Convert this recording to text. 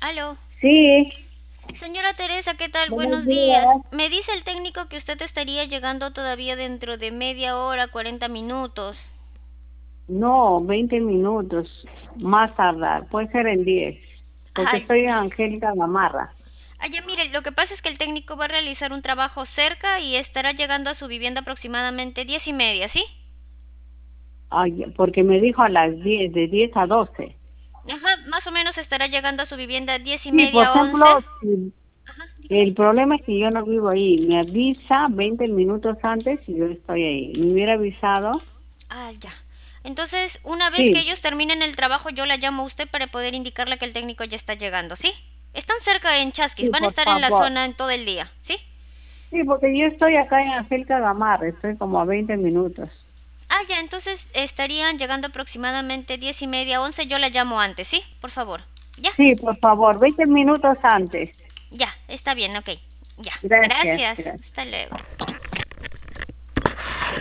Aló. Sí, Señora Teresa, ¿qué tal? buenos Buenos días. días. Me dice el técnico que usted estaría llegando todavía dentro de media hora, 40 minutos. No, 20 minutos, más tardar, puede ser en 10, porque Ay, estoy en Angélica Gamarra. ya mire, lo que pasa es que el técnico va a realizar un trabajo cerca y estará llegando a su vivienda aproximadamente 10:30, ¿sí? Ay, porque me dijo a las 10, de 10 a 12. Ajá, más o menos estará llegando a su vivienda diez y Sí, por media, ejemplo, 11. si- Ajá, dígame. el problema es que yo no vivo ahí. Me avisa 20 minutos antes y yo estoy ahí. ¿Me hubiera avisado? Ya. Entonces, una vez que Sí, ellos terminen el trabajo, yo la llamo a usted para poder indicarle que el técnico ya está llegando, ¿sí? Están cerca en Chasquis, sí, van a por estar en la favor. zona en todo el día, ¿sí? Sí, porque yo estoy acá en Angélica Gamarra, estoy como a 20 minutos. Ya, entonces estarían llegando aproximadamente 10:30, 11. Yo la llamo antes, ¿sí? Por favor. Ya, Sí, por favor, 20 minutos antes. ya, está bien, ok. Ya, Gracias, gracias. gracias. Hasta luego.